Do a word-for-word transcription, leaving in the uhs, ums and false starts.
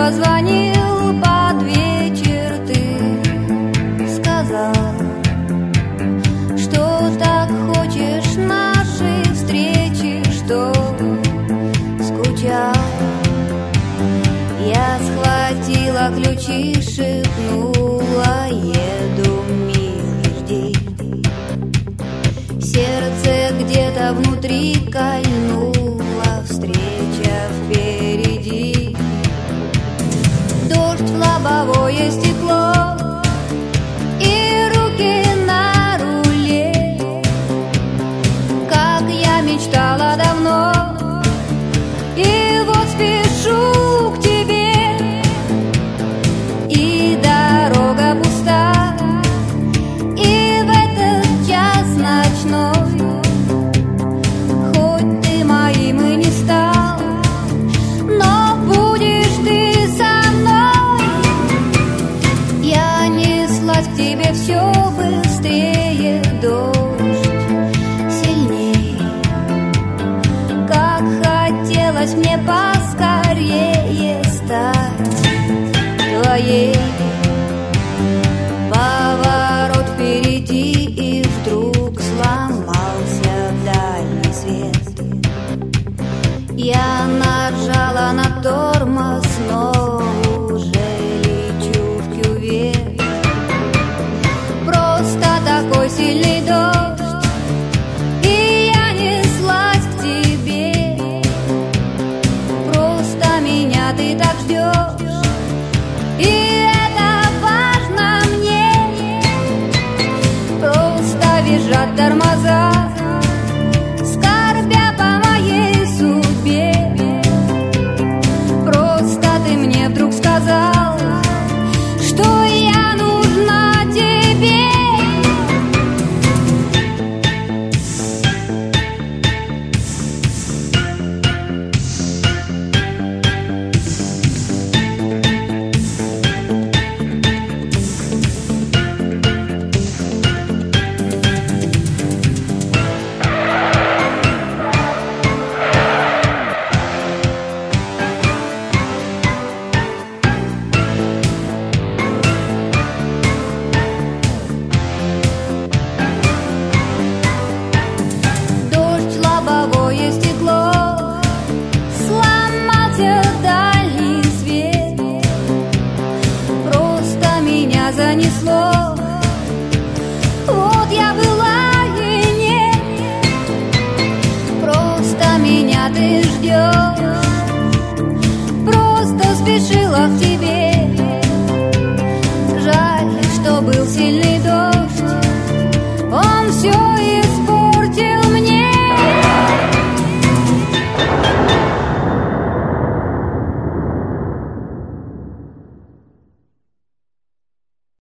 позвонил под вечер, ты сказал, что так хочешь нашей встречи, что скучал. Я схватила ключи, шепнула: еду, милый, жди. Сердце где-то внутри кольнуло, встреча впереди. Дождь в лобовое стекло и руки на руле, как я мечтала давно. И вот спешу к тебе, и дорога пуста, и в этот час ночной, хоть ты моим и не стал, но будешь ты со мной. Я неслась к тебе все быстрее, дождь сильней, как хотелось мне поскорее стать твоей. Поворот впереди, и вдруг сломался дальний свет. Я нажала на тормоз, но уже лечу в кювет. Просто такой сильный дождь, и я неслась к тебе. Просто меня ты так ждешь, и это важно мне. Просто визжат тормоза, скорбя по моей судьбе. Просто ты мне вдруг сказал, что я нужна тебе. Дождь, лобовое стекло, сломался дальний свет. Просто меня занесло. Вот я была и нет. Просто меня ты ждешь. Просто спешила к тебе.